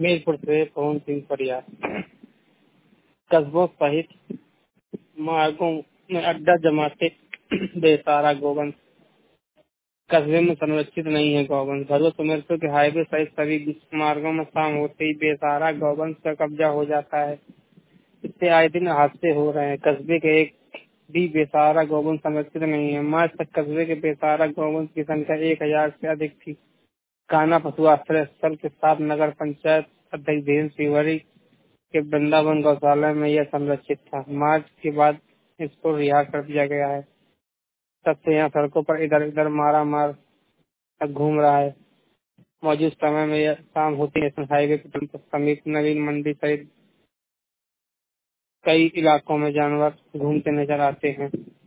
हमीरपुर से पवन सिंह परियार। कस्बों सहित मार्गों में अड्डा जमाते बेसहारा गौवंश। कस्बे में संरक्षित नहीं है गौवंश। भरूच हमीरपुर के हाईवे सहित सभी मार्गों में शाम होते ही बेसहारा गौवंश का कब्जा हो जाता है। इससे आए दिन हादसे हो रहे हैं। कस्बे के एक भी बेसहारा गौवंश संरक्षित नहीं है। मार्च तक कस्बे के बेसहारा गौवंश की संख्या 1000 से अधिक थी। कान्हा पशु आश्रय स्थल के साथ नगर पंचायत अध्यक्ष धीरेन्द्र तिवारी के वृंदावन गौशाला में यह संरक्षित था। मार्च के बाद इसको रिहा कर दिया गया है। तब से यहाँ सड़कों पर इधर उधर मारा मार घूम रहा है। मौजूद समय में यह शाम होती नेशनल हाईवे के समीप नवीन मंडी सहित कई इलाकों में जानवर घूमते नजर आते हैं।